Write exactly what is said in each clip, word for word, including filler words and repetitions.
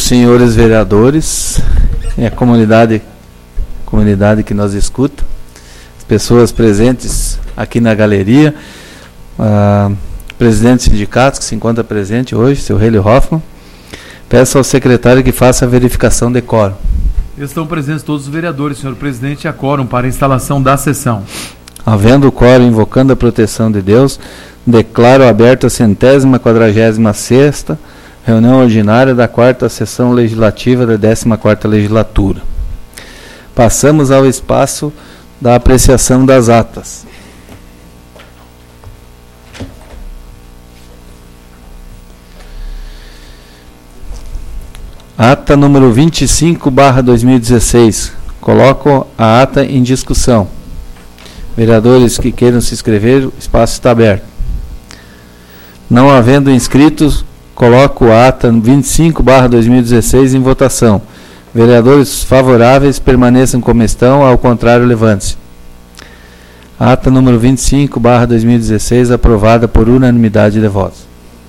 senhores vereadores e a comunidade, comunidade que nos escuta, as pessoas presentes aqui na galeria, uh, presidente do sindicato que se encontra presente hoje, seu Hélio Hoffmann. Peço ao secretário que faça a verificação de quórum. Estão presentes todos os vereadores, senhor presidente, e a quórum para a instalação da sessão. Havendo o quórum, invocando a proteção de Deus, declaro aberta a centésima quadragésima sexta reunião ordinária da quarta sessão legislativa da décima quarta legislatura. Passamos ao espaço da apreciação das atas. Ata número vinte e cinco barra dois mil e dezesseis. Coloco a ata em discussão. Vereadores que queiram se inscrever, o espaço está aberto. Não havendo inscritos, coloco a ata vinte e cinco barra dois mil e dezesseis em votação. Vereadores favoráveis permaneçam como estão, ao contrário, levante-se. Ata número vinte e cinco barra dois mil e dezesseis aprovada por unanimidade de votos.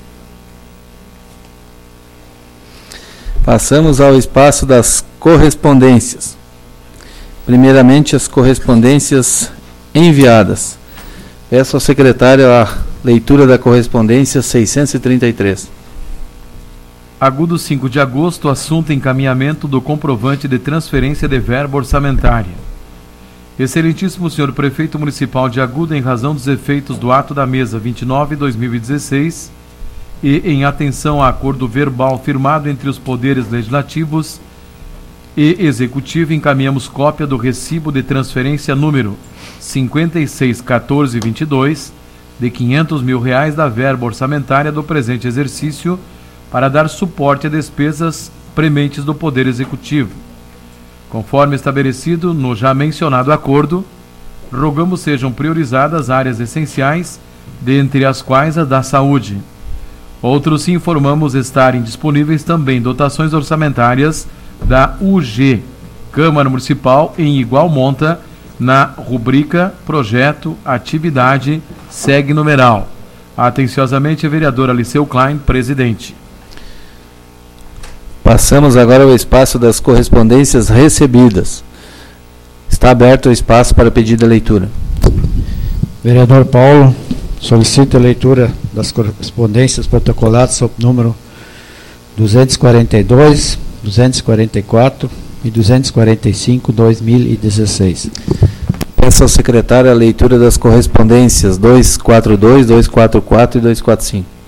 Passamos ao espaço das correspondências. Primeiramente, as correspondências enviadas. Peço ao secretário a leitura da correspondência seiscentos e trinta e três. Agudo cinco de agosto, assunto encaminhamento do comprovante de transferência de verba orçamentária. Excelentíssimo senhor Prefeito Municipal de Agudo, em razão dos efeitos do ato da mesa vinte e nove barra dois mil e dezesseis e em atenção a acordo verbal firmado entre os poderes legislativos e executivo, encaminhamos cópia do recibo de transferência número cinquenta e seis quatorze vinte e dois de quinhentos mil reais da verba orçamentária do presente exercício para dar suporte a despesas prementes do Poder Executivo. Conforme estabelecido no já mencionado acordo, rogamos sejam priorizadas áreas essenciais, dentre as quais a da saúde. Outros se informamos estarem disponíveis também dotações orçamentárias da U G, Câmara Municipal, em igual monta, na rubrica Projeto Atividade Segue Numeral. Atenciosamente, a vereadora Liceu Klein, presidente. Passamos agora ao espaço das correspondências recebidas. Está aberto o espaço para pedido de leitura. Vereador Paulo, solicito a leitura das correspondências protocoladas sob número duzentos e quarenta e dois, duzentos e quarenta e quatro e duzentos e quarenta e cinco barra dois mil e dezesseis. Peço ao secretário a leitura das correspondências duzentos e quarenta e dois, duzentos e quarenta e quatro e duzentos e quarenta e cinco.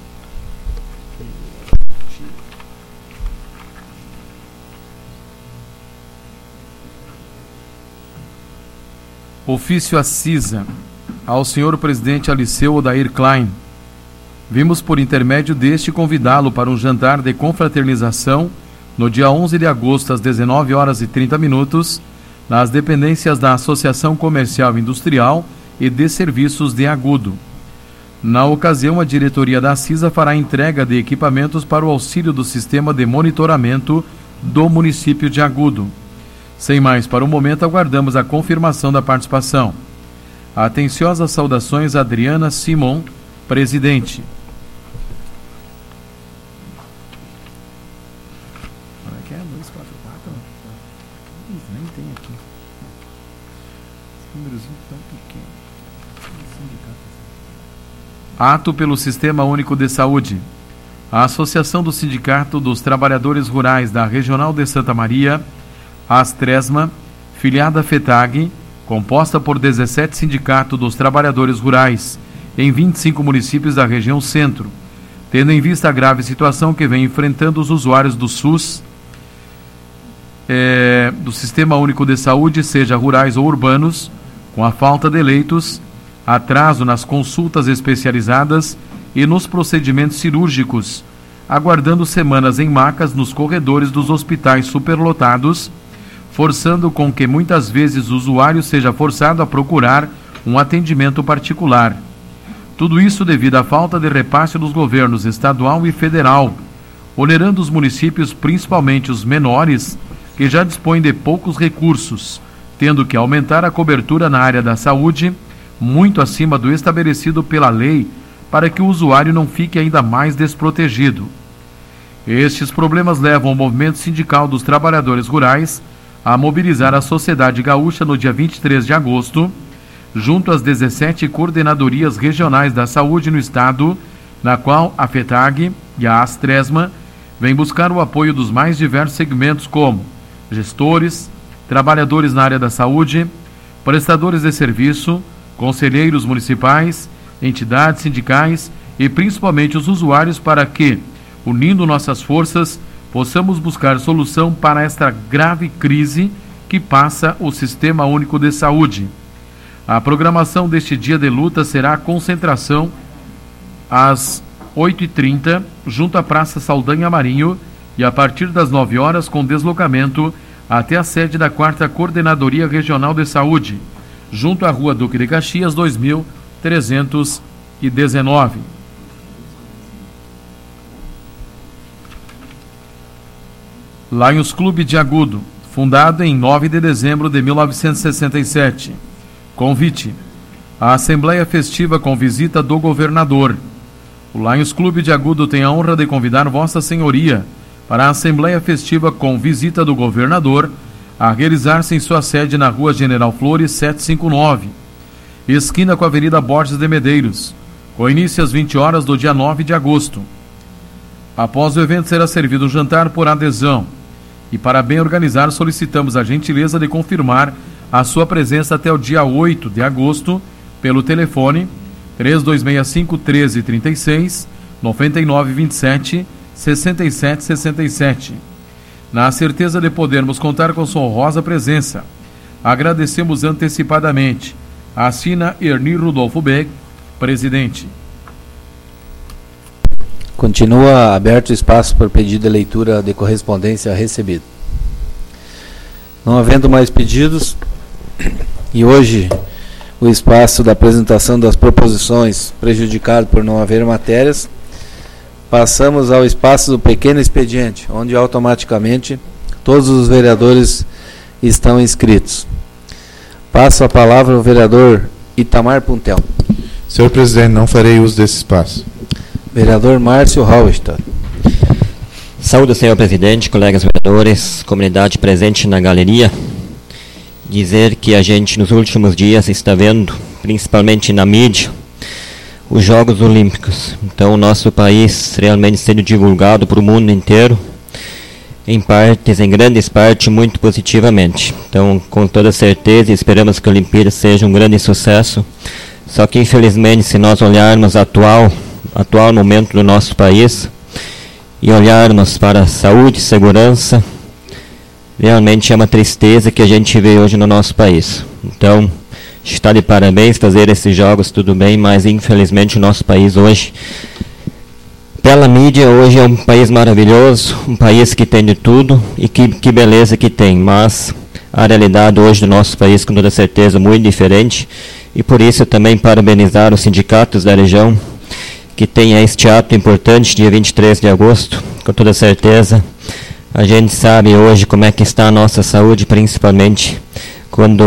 Ofício à CISA. Ao senhor presidente Aliceu Odair Klein. Vimos por intermédio deste convidá-lo para um jantar de confraternização no dia onze de agosto às dezenove horas e trinta minutos nas dependências da Associação Comercial e Industrial e de Serviços de Agudo. Na ocasião, a diretoria da CISA fará entrega de equipamentos para o auxílio do sistema de monitoramento do município de Agudo. Sem mais, para o momento, aguardamos a confirmação da participação. Atenciosas saudações, Adriana Simon, presidente. Nem tem aqui. Os números tão pequenos. Ato pelo Sistema Único de Saúde. A Associação do Sindicato dos Trabalhadores Rurais da Regional de Santa Maria, Astresma, filiada à FETAG, composta por dezessete sindicatos dos trabalhadores rurais em vinte e cinco municípios da região centro, tendo em vista a grave situação que vem enfrentando os usuários do SUS, é, do Sistema Único de Saúde, seja rurais ou urbanos, com a falta de leitos, atraso nas consultas especializadas e nos procedimentos cirúrgicos, aguardando semanas em macas nos corredores dos hospitais superlotados, forçando com que muitas vezes o usuário seja forçado a procurar um atendimento particular. Tudo isso devido à falta de repasse dos governos estadual e federal, onerando os municípios, principalmente os menores, que já dispõem de poucos recursos, tendo que aumentar a cobertura na área da saúde, muito acima do estabelecido pela lei, para que o usuário não fique ainda mais desprotegido. Estes problemas levam o movimento sindical dos trabalhadores rurais a mobilizar a sociedade gaúcha no dia vinte e três de agosto, junto às dezessete coordenadorias regionais da saúde no estado, na qual a FETAG e a Astresma vêm buscar o apoio dos mais diversos segmentos como gestores, trabalhadores na área da saúde, prestadores de serviço, conselheiros municipais, entidades sindicais e principalmente os usuários, para que, unindo nossas forças, possamos buscar solução para esta grave crise que passa o Sistema Único de Saúde. A programação deste dia de luta será a concentração às oito e trinta, junto à Praça Saldanha Marinho, e a partir das nove horas com deslocamento até a sede da quarta Coordenadoria Regional de Saúde, junto à Rua Duque de Caxias, dois mil trezentos e dezenove. Lions Clube de Agudo, fundado em nove de dezembro de mil novecentos e sessenta e sete. Convite: a Assembleia Festiva com visita do Governador. O Lions Clube de Agudo tem a honra de convidar Vossa Senhoria para a Assembleia Festiva com visita do Governador, a realizar-se em sua sede na Rua General Flores setecentos e cinquenta e nove, esquina com a Avenida Borges de Medeiros, com início às vinte horas do dia nove de agosto. Após o evento será servido um jantar por adesão. E para bem organizar, solicitamos a gentileza de confirmar a sua presença até o dia oito de agosto pelo telefone três dois seis cinco, um três três seis, nove nove dois sete, seis sete seis sete. Na certeza de podermos contar com sua honrosa presença, agradecemos antecipadamente. Assina Erni Rudolfo Beck, presidente. Continua aberto o espaço por pedido de leitura de correspondência recebida. Não havendo mais pedidos, e hoje o espaço da apresentação das proposições prejudicado por não haver matérias, passamos ao espaço do pequeno expediente, onde automaticamente todos os vereadores estão inscritos. Passo a palavra ao vereador Itamar Puntel. Senhor presidente, não farei uso desse espaço. Vereador Márcio Hallstatt. Saúde, senhor presidente, colegas vereadores, comunidade presente na galeria. Dizer que a gente nos últimos dias está vendo, principalmente na mídia, os Jogos Olímpicos. Então o nosso país realmente sendo divulgado para o mundo inteiro, em partes, em grandes partes, muito positivamente. Então, com toda certeza, esperamos que a Olimpíada seja um grande sucesso. Só que, infelizmente, se nós olharmos atual atual momento do nosso país e olharmos para a saúde e segurança, realmente é uma tristeza que a gente vê hoje no nosso país. Então, está de parabéns fazer esses jogos, tudo bem, mas infelizmente o nosso país hoje, pela mídia, hoje é um país maravilhoso, um país que tem de tudo e que, que beleza que tem, mas a realidade hoje do nosso país, com toda certeza, é muito diferente, e por isso também parabenizar os sindicatos da região que tenha este ato importante, dia vinte e três de agosto, com toda certeza. A gente sabe hoje como é que está a nossa saúde, principalmente quando,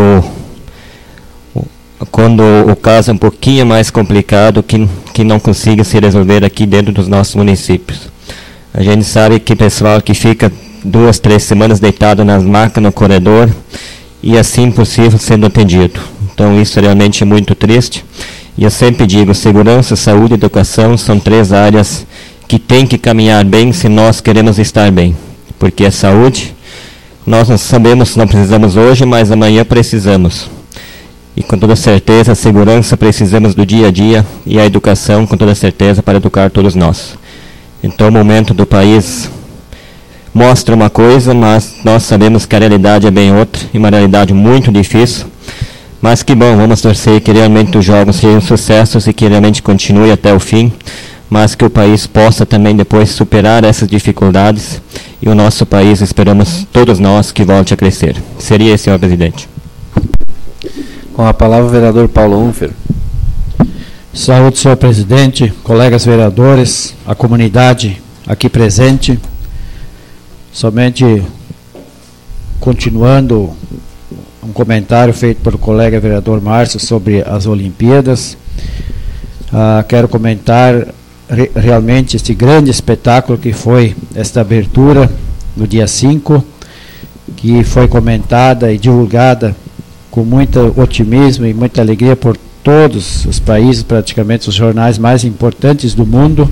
quando o caso é um pouquinho mais complicado, que, que não consiga se resolver aqui dentro dos nossos municípios. A gente sabe que pessoal que fica duas, três semanas deitado nas macas no corredor e assim possível sendo atendido. Então isso realmente é muito triste. E eu sempre digo, segurança, saúde e educação são três áreas que têm que caminhar bem se nós queremos estar bem. Porque a saúde, nós não sabemos se não precisamos hoje, mas amanhã precisamos. E com toda certeza, a segurança precisamos do dia a dia e a educação, com toda certeza, para educar todos nós. Então o momento do país mostra uma coisa, mas nós sabemos que a realidade é bem outra, e uma realidade muito difícil. Mas que bom, vamos torcer que realmente os jogos sejam sucessos e que realmente continue até o fim, mas que o país possa também depois superar essas dificuldades e o nosso país, esperamos todos nós, que volte a crescer. Seria esse, senhor presidente. Com a palavra o vereador Paulo Unfer. Saúde, senhor presidente, colegas vereadores, a comunidade aqui presente. Somente continuando um comentário feito pelo colega vereador Márcio sobre as Olimpíadas. Ah, quero comentar re, realmente este grande espetáculo que foi esta abertura no dia cinco, que foi comentada e divulgada com muito otimismo e muita alegria por todos os países, praticamente os jornais mais importantes do mundo,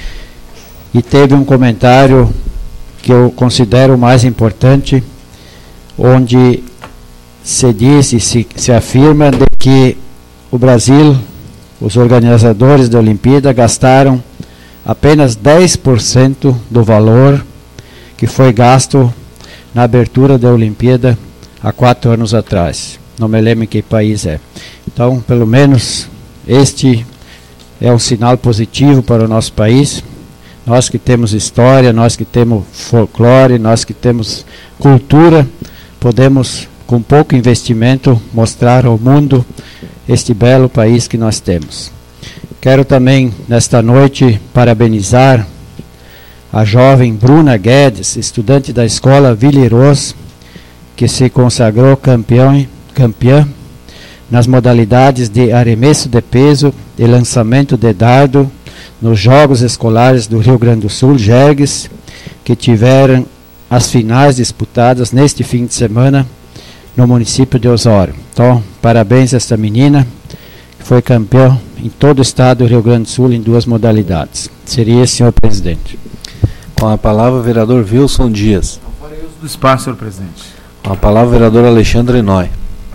e teve um comentário que eu considero o mais importante, onde se diz e se, se afirma de que o Brasil, os organizadores da Olimpíada, gastaram apenas dez por cento do valor que foi gasto na abertura da Olimpíada há quatro anos atrás. Não me lembro em que país é. Então, pelo menos, este é um sinal positivo para o nosso país. Nós que temos história, nós que temos folclore, nós que temos cultura, podemos, com pouco investimento, mostrar ao mundo este belo país que nós temos. Quero também, nesta noite, parabenizar a jovem Bruna Guedes, estudante da escola Villeros, que se consagrou campeão, campeã nas modalidades de arremesso de peso e lançamento de dardo nos Jogos Escolares do Rio Grande do Sul, Jergues, que tiveram as finais disputadas neste fim de semana no município de Osório. Então, parabéns a esta menina, que foi campeã em todo o estado do Rio Grande do Sul em duas modalidades. Seria, senhor presidente. Com a palavra, o vereador Wilson Dias. Não farei uso do espaço, senhor presidente. Com a palavra, o vereador Alexandre Noy.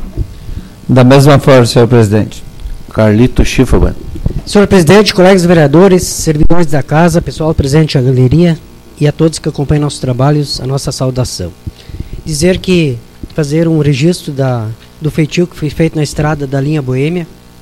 Da mesma forma, senhor presidente. Carlito Schifferman. Senhor presidente, colegas vereadores, servidores da casa, pessoal presente na galeria e a todos que acompanham nossos trabalhos, a nossa saudação. Dizer que fazer um registro da, do feitio que foi feito na estrada da linha Boêmia,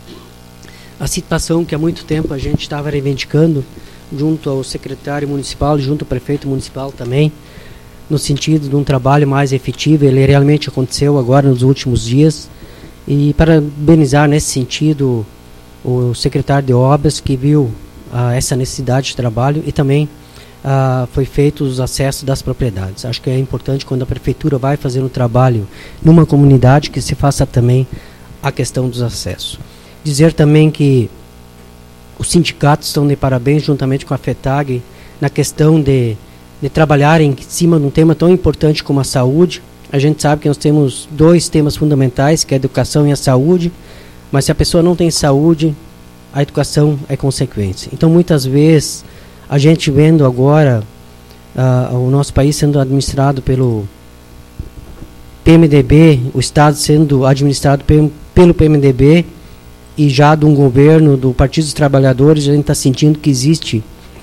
a situação que há muito tempo a gente estava reivindicando junto ao secretário municipal, junto ao prefeito municipal também, no sentido de um trabalho mais efetivo. Ele realmente aconteceu agora nos últimos dias, e parabenizar nesse sentido o secretário de obras que viu ah, essa necessidade de trabalho, e também ah, foi feito os acessos das propriedades. Acho que é importante, quando a prefeitura vai fazer um trabalho numa comunidade, que se faça também a questão dos acessos. Dizer também que os sindicatos estão de parabéns, juntamente com a FETAG, na questão de, de trabalhar em cima de um tema tão importante como a saúde. A gente sabe que nós temos dois temas fundamentais, que é a educação e a saúde, mas se a pessoa não tem saúde, a educação é consequência. Então, muitas vezes, a gente vendo agora uh, o nosso país sendo administrado pelo P M D B, o Estado sendo administrado pelo P M D B, e já de um governo do Partido dos Trabalhadores, a gente está sentindo que existe,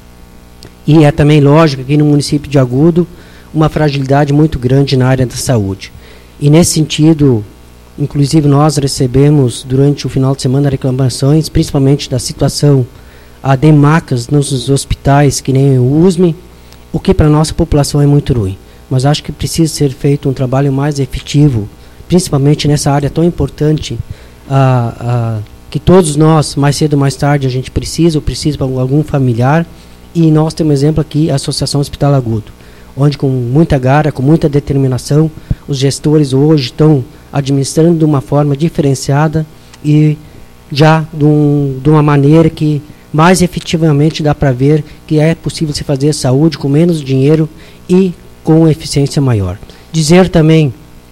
e é também lógico aqui no município de Agudo, uma fragilidade muito grande na área da saúde. E nesse sentido, inclusive nós recebemos durante o final de semana reclamações, principalmente da situação a de macas nos hospitais, que nem o U S M, o que para a nossa população é muito ruim. Mas acho que precisa ser feito um trabalho mais efetivo, principalmente nessa área tão importante, ah, ah, que todos nós, mais cedo ou mais tarde, a gente precisa, ou precisa para algum familiar. E nós temos exemplo aqui, a Associação Hospital Agudo, onde com muita garra, com muita determinação, os gestores hoje estão administrando de uma forma diferenciada e já de, um, de uma maneira que mais efetivamente dá para ver que é possível se fazer saúde com menos dinheiro e com eficiência maior. Dizer também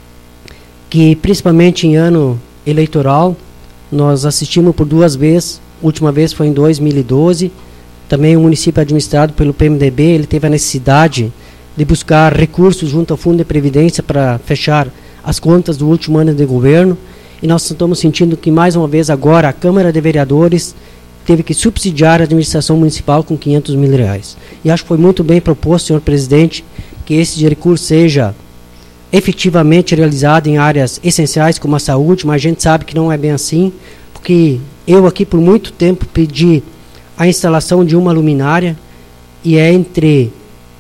que, principalmente em ano eleitoral, nós assistimos por duas vezes, a última vez foi em dois mil e doze, também o município administrado pelo P M D B, ele teve a necessidade de buscar recursos junto ao Fundo de Previdência para fechar as contas do último ano de governo, e nós estamos sentindo que, mais uma vez agora, a Câmara de Vereadores teve que subsidiar a administração municipal com quinhentos mil reais. E acho que foi muito bem proposto, senhor presidente, que esse recurso seja efetivamente realizado em áreas essenciais como a saúde, mas a gente sabe que não é bem assim, porque eu aqui por muito tempo pedi a instalação de uma luminária, e é entre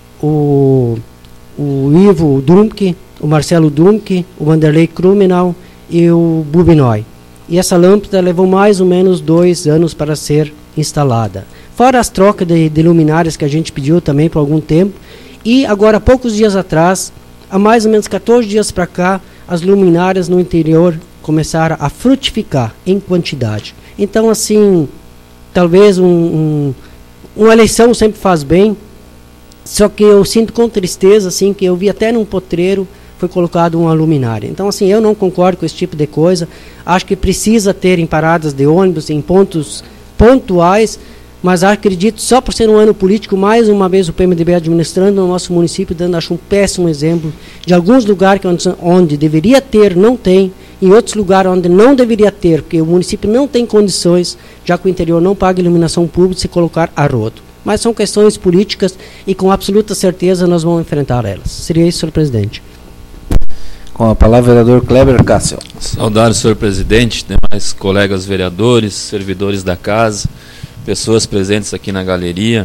o, o Ivo Dumke, o Marcelo Dumke, o Vanderlei Krumenau e o Bubinoy. E essa lâmpada levou mais ou menos dois anos para ser instalada. Fora as trocas de, de luminárias que a gente pediu também por algum tempo. E agora, poucos dias atrás, há mais ou menos quatorze dias para cá, as luminárias no interior começaram a frutificar em quantidade. Então, assim, talvez um, um, uma eleição sempre faz bem, só que eu sinto com tristeza, assim, que eu vi até num potreiro foi colocado uma luminária. Então, assim, eu não concordo com esse tipo de coisa. Acho que precisa ter em paradas de ônibus, em pontos pontuais, mas acredito, só por ser um ano político, mais uma vez o P M D B administrando no nosso município, dando, acho, um péssimo exemplo de alguns lugares onde, onde deveria ter, não tem, em outros lugares onde não deveria ter, porque o município não tem condições, já que o interior não paga iluminação pública, se colocar a rodo. Mas são questões políticas e com absoluta certeza nós vamos enfrentar elas. Seria isso, senhor presidente. Com a palavra, vereador Kleber Cássio. Saudar o senhor presidente, demais colegas vereadores, servidores da casa, pessoas presentes aqui na galeria.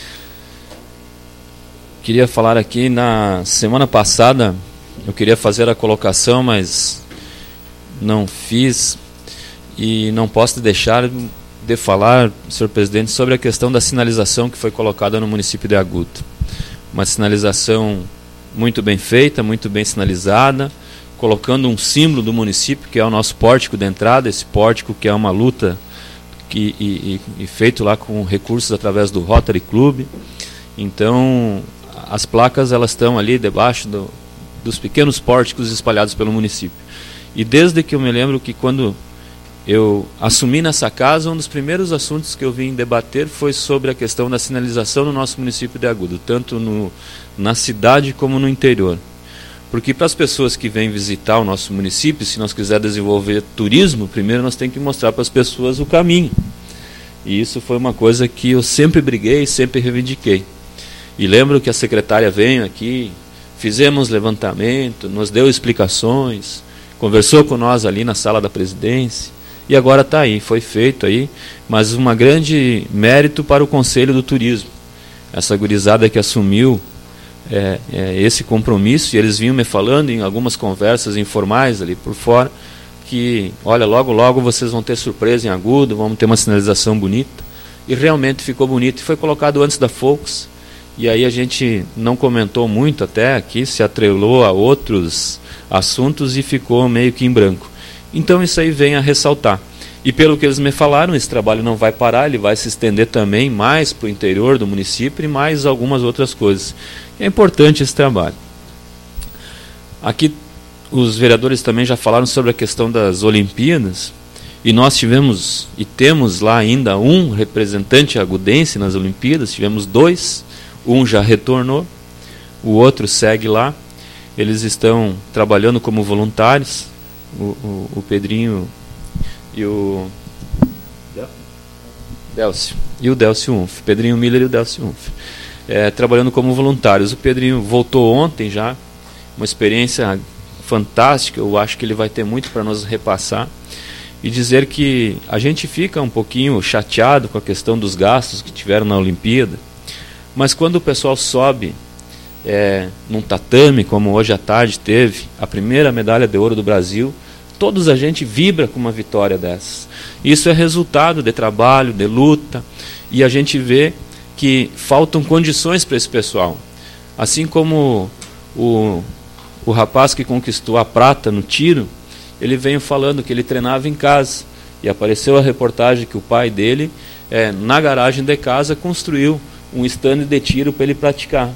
Queria falar aqui, na semana passada, eu queria fazer a colocação, mas não fiz, e não posso deixar de falar, senhor presidente, sobre a questão da sinalização que foi colocada no município de Agudo. Uma sinalização muito bem feita, muito bem sinalizada, colocando um símbolo do município, que é o nosso pórtico de entrada, esse pórtico que é uma luta que, e, e, e feito lá com recursos através do Rotary Club. Então, as placas elas estão ali debaixo do, dos pequenos pórticos espalhados pelo município. E desde que eu me lembro que quando eu assumi nessa casa, um dos primeiros assuntos que eu vim debater foi sobre a questão da sinalização no nosso município de Agudo, tanto no, na cidade como no interior. Porque para as pessoas que vêm visitar o nosso município, se nós quisermos desenvolver turismo, primeiro nós temos que mostrar para as pessoas o caminho. E isso foi uma coisa que eu sempre briguei, sempre reivindiquei. E lembro que a secretária veio aqui, fizemos levantamento, nos deu explicações, conversou com nós ali na sala da presidência. E agora está aí, foi feito aí, mas um grande mérito para o Conselho do Turismo. Essa gurizada que assumiu é, é, esse compromisso, e eles vinham me falando em algumas conversas informais ali por fora, que, olha, logo, logo vocês vão ter surpresa em Agudo, vamos ter uma sinalização bonita. E realmente ficou bonito, e foi colocado antes da Folks, e aí a gente não comentou muito até aqui, se atrelou a outros assuntos e ficou meio que em branco. Então isso aí vem a ressaltar. E pelo que eles me falaram, esse trabalho não vai parar, ele vai se estender também mais para o interior do município e mais algumas outras coisas. É importante esse trabalho. Aqui os vereadores também já falaram sobre a questão das Olimpíadas, e nós tivemos e temos lá ainda um representante agudense nas Olimpíadas, tivemos dois, um já retornou, o outro segue lá, eles estão trabalhando como voluntários. O, o, o Pedrinho e o Delcio e o Delcio Unf, Pedrinho Miller e o Delcio Unf, é, trabalhando como voluntários. O Pedrinho voltou ontem já, uma experiência fantástica. Eu acho que ele vai ter muito para nos repassar, e dizer que a gente fica um pouquinho chateado com a questão dos gastos que tiveram na Olimpíada, mas quando o pessoal sobe É, num tatame, como hoje à tarde teve a primeira medalha de ouro do Brasil, todos a gente vibra com uma vitória dessas. Isso é resultado de trabalho, de luta, e a gente vê que faltam condições para esse pessoal. Assim como o, o rapaz que conquistou a prata no tiro, ele veio falando que ele treinava em casa, e apareceu a reportagem que o pai dele, é, na garagem de casa, construiu um stand de tiro para ele praticar.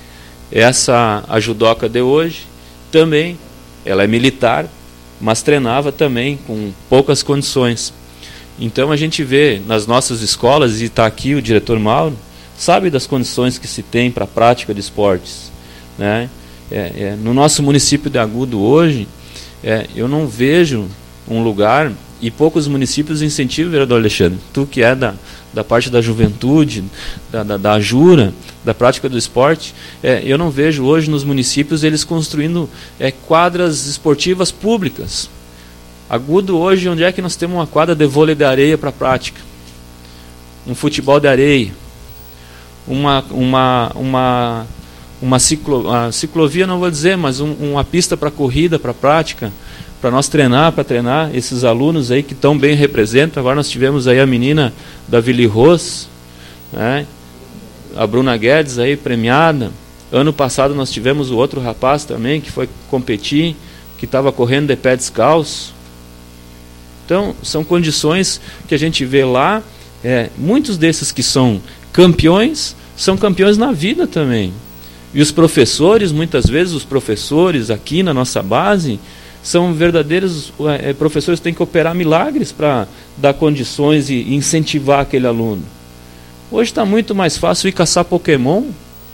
Essa a judoca de hoje também, ela é militar, mas treinava também com poucas condições. Então a gente vê nas nossas escolas, e está aqui o diretor Mauro, sabe das condições que se tem para a prática de esportes, né? É, é, no nosso município de Agudo hoje, é, eu não vejo um lugar, e poucos municípios incentivam, vereador Alexandre, tu que é da, da parte da juventude, da, da, da Ajura, da prática do esporte, é, eu não vejo hoje nos municípios eles construindo é, quadras esportivas públicas. Agudo hoje, onde é que nós temos uma quadra de vôlei de areia para prática? Um futebol de areia, uma, uma, uma, uma, ciclo, uma ciclovia, não vou dizer, mas um, uma pista para corrida, para prática, para nós treinar, para treinar esses alunos aí que tão bem representam. Agora nós tivemos aí a menina da Vili Ros, né? A Bruna Guedes aí premiada. Ano passado nós tivemos o outro rapaz também que foi competir, que estava correndo de pé descalço. Então são condições que a gente vê lá, é, muitos desses que são campeões são campeões na vida também. E os professores, muitas vezes, os professores aqui na nossa base, são verdadeiros é, professores que têm que operar milagres para dar condições e incentivar aquele aluno. Hoje está muito mais fácil ir caçar Pokémon.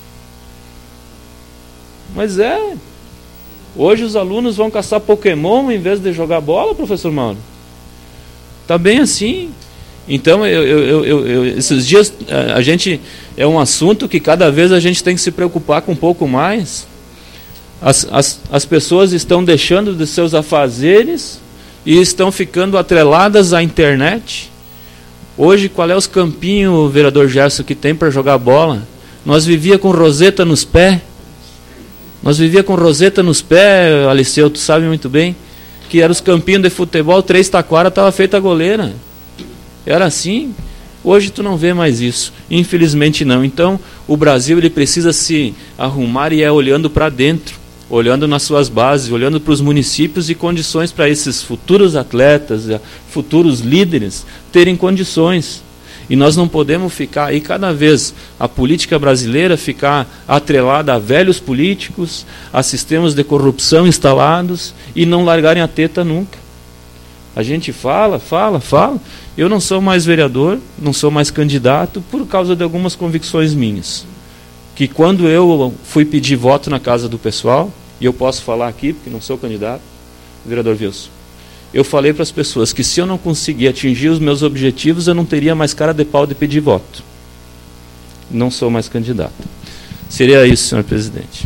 Mas é. Hoje os alunos vão caçar Pokémon em vez de jogar bola, professor Mauro. Está bem assim. Então, eu, eu, eu, eu, esses dias, a gente, é um assunto que cada vez a gente tem que se preocupar com um pouco mais. As, as, as pessoas estão deixando de seus afazeres e estão ficando atreladas à internet. Hoje, qual é os campinhos, vereador Gerson, que tem para jogar bola? Nós vivia com roseta nos pés. Nós vivia com roseta nos pés, Aliceu, tu sabe muito bem, que eram os campinhos de futebol, três taquara, estava feita a goleira. Era assim. Hoje tu não vê mais isso, infelizmente não. Então o Brasil ele precisa se arrumar e é olhando para dentro, olhando nas suas bases, olhando para os municípios e condições para esses futuros atletas, futuros líderes terem condições. E nós não podemos ficar aí cada vez a política brasileira ficar atrelada a velhos políticos, a sistemas de corrupção instalados e não largarem a teta nunca. A gente fala, fala, fala. Eu não sou mais vereador, não sou mais candidato por causa de algumas convicções minhas. Que quando eu fui pedir voto na casa do pessoal, e eu posso falar aqui porque não sou candidato, vereador Wilson, eu falei para as pessoas que se eu não conseguir atingir os meus objetivos, eu não teria mais cara de pau de pedir voto. Não sou mais candidato. Seria isso, senhor presidente.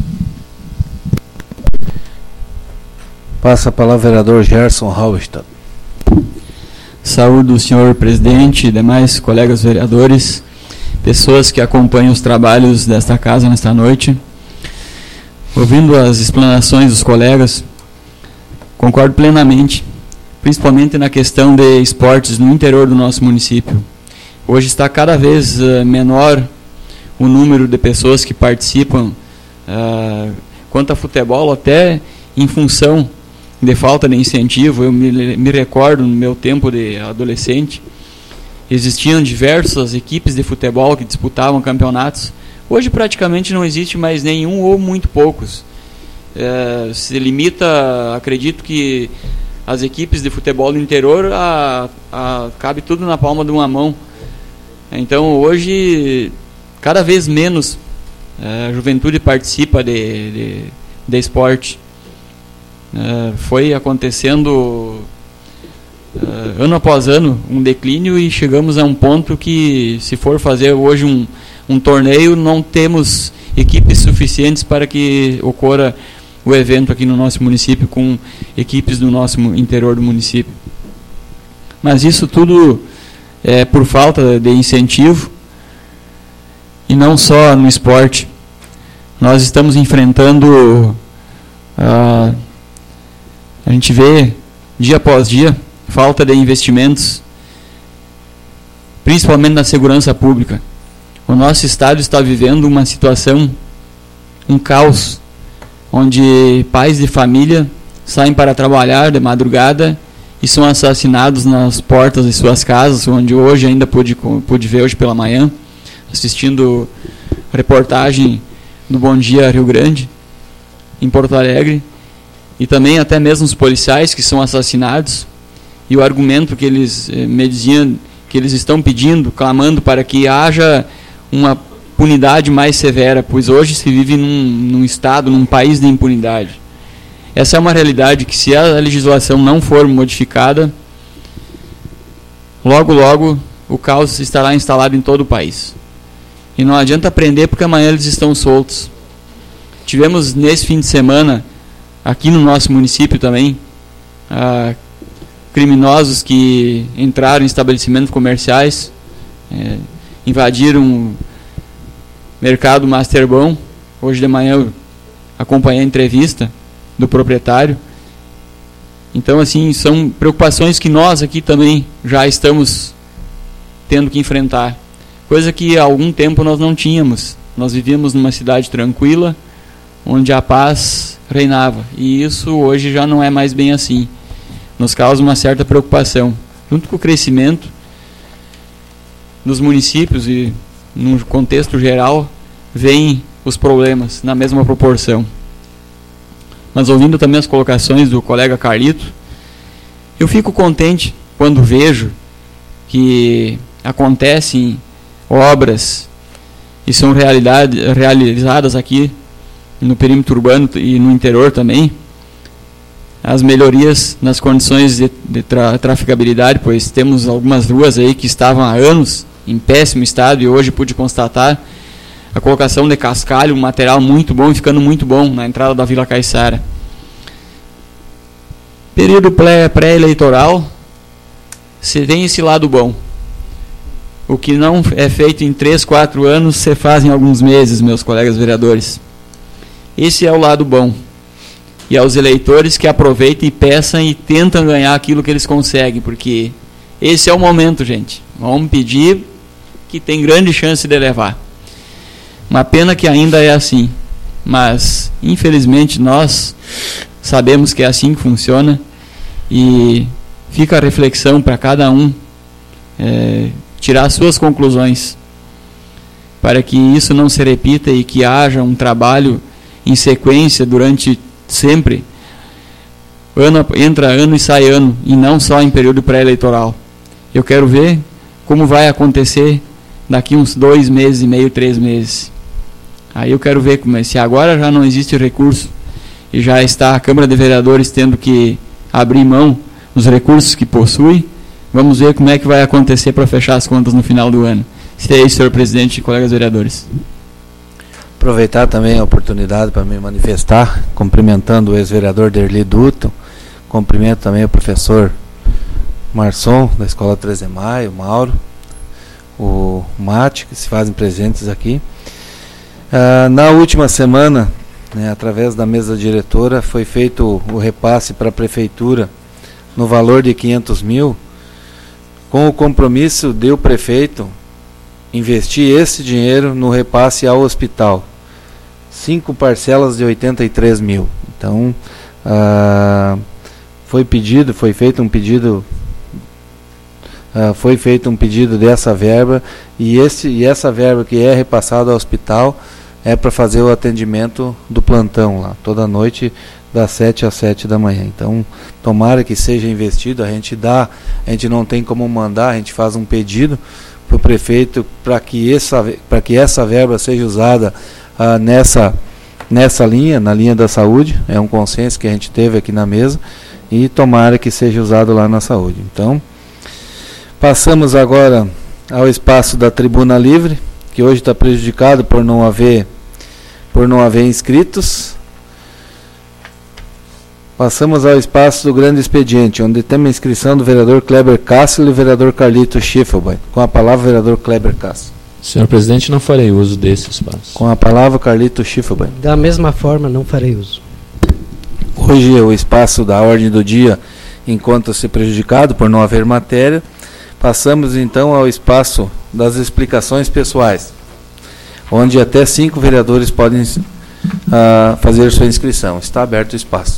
Passa a palavra ao vereador Gerson Halberstadt. Saúde do senhor presidente e demais colegas vereadores, pessoas que acompanham os trabalhos desta casa nesta noite. Ouvindo as explanações dos colegas, concordo plenamente, principalmente na questão de esportes no interior do nosso município. Hoje está cada vez uh, menor o número de pessoas que participam uh, quanto a futebol, até em função de falta de incentivo. Eu me, me recordo, no meu tempo de adolescente, existiam diversas equipes de futebol que disputavam campeonatos. Hoje praticamente não existe mais nenhum ou muito poucos. É, se limita, acredito que as equipes de futebol no interior a, a, cabe tudo na palma de uma mão. Então hoje cada vez menos é, a juventude participa de, de, de esporte. Uh, foi acontecendo uh, ano após ano um declínio e chegamos a um ponto que, se for fazer hoje um, um torneio, não temos equipes suficientes para que ocorra o evento aqui no nosso município com equipes do nosso interior do município. Mas isso tudo é por falta de incentivo e não só no esporte. Nós estamos enfrentando uh, a gente vê, dia após dia, falta de investimentos, principalmente na segurança pública. O nosso estado está vivendo uma situação, um caos, onde pais de família saem para trabalhar de madrugada e são assassinados nas portas de suas casas, onde hoje ainda pude, pude ver hoje pela manhã, assistindo reportagem do Bom Dia Rio Grande, em Porto Alegre. E também até mesmo os policiais que são assassinados, e o argumento que eles eh, me diziam, que eles estão pedindo, clamando para que haja uma punidade mais severa, pois hoje se vive num, num estado, num país de impunidade. Essa é uma realidade que, se a legislação não for modificada, logo logo o caos estará instalado em todo o país. E não adianta prender porque amanhã eles estão soltos. Tivemos nesse fim de semana aqui no nosso município também, ah, criminosos que entraram em estabelecimentos comerciais, eh, invadiram o mercado Masterbon. Hoje de manhã eu acompanhei a entrevista do proprietário. Então, assim, são preocupações que nós aqui também já estamos tendo que enfrentar. Coisa que há algum tempo nós não tínhamos. Nós vivíamos numa cidade tranquila, onde a paz reinava, e isso hoje já não é mais bem assim. Nos causa uma certa preocupação, junto com o crescimento dos municípios e num contexto geral, veem os problemas na mesma proporção. Mas ouvindo também as colocações do colega Carlito, eu fico contente quando vejo que acontecem obras e são realidade, realizadas aqui no perímetro urbano e no interior também, as melhorias nas condições de, de tra, traficabilidade, pois temos algumas ruas aí que estavam há anos em péssimo estado e hoje pude constatar a colocação de cascalho, um material muito bom e ficando muito bom na entrada da Vila Caiçara. Período pré-eleitoral, se tem esse lado bom. O que não é feito em três, quatro anos, se faz em alguns meses, meus colegas vereadores. Esse é o lado bom. E aos eleitores que aproveitem e peçam e tentam ganhar aquilo que eles conseguem, porque esse é o momento, gente. Vamos pedir que tem grande chance de levar. Uma pena que ainda é assim, mas infelizmente nós sabemos que é assim que funciona e fica a reflexão para cada um é, tirar suas conclusões para que isso não se repita e que haja um trabalho em sequência durante sempre, ano, entra ano e sai ano, e não só em período pré-eleitoral. Eu quero ver como vai acontecer daqui uns dois meses e meio, três meses. Aí eu quero ver como é, se agora já não existe recurso e já está a Câmara de Vereadores tendo que abrir mão dos recursos que possui, vamos ver como é que vai acontecer para fechar as contas no final do ano. Se é isso, senhor presidente e colegas vereadores. Aproveitar também a oportunidade para me manifestar, cumprimentando o ex-vereador Derli Duto, cumprimento também o professor Marçom, da Escola treze de Maio, o Mauro, o Mate, que se fazem presentes aqui. Ah, na última semana, né, através da mesa diretora, foi feito o repasse para a Prefeitura no valor de quinhentos mil, com o compromisso de o prefeito investir esse dinheiro no repasse ao hospital. Cinco parcelas de oitenta e três mil. Então, ah, foi pedido, foi feito um pedido, ah, foi feito um pedido dessa verba, e, esse, e essa verba que é repassada ao hospital é para fazer o atendimento do plantão lá, toda noite, das sete às sete da manhã. Então, tomara que seja investido, a gente dá, a gente não tem como mandar, a gente faz um pedido para o prefeito para que essa, para que essa verba seja usada ah, nessa, nessa linha, na linha da saúde. É um consenso que a gente teve aqui na mesa, e tomara que seja usado lá na saúde. Então, passamos agora ao espaço da Tribuna Livre, que hoje está prejudicado por não haver, por não haver inscritos. Passamos ao espaço do grande expediente, onde temos a inscrição do vereador Kleber Cássio e do vereador Carlito Schiffelbein. Com a palavra, vereador Kleber Cássio. Senhor presidente, não farei uso desse espaço. Com a palavra, Carlito Schiffelbein. Da mesma forma, não farei uso. Hoje o espaço da ordem do dia encontra-se prejudicado por não haver matéria. Passamos então ao espaço das explicações pessoais, onde até cinco vereadores podem uh, fazer sua inscrição. Está aberto o espaço.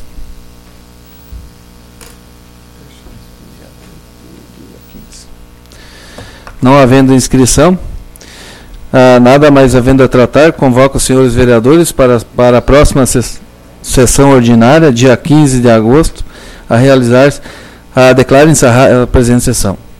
Não havendo inscrição, ah, nada mais havendo a tratar, convoco os senhores vereadores para, para a próxima ses, sessão ordinária, dia quinze de agosto, a realizar, a declarar encerrar a presente sessão.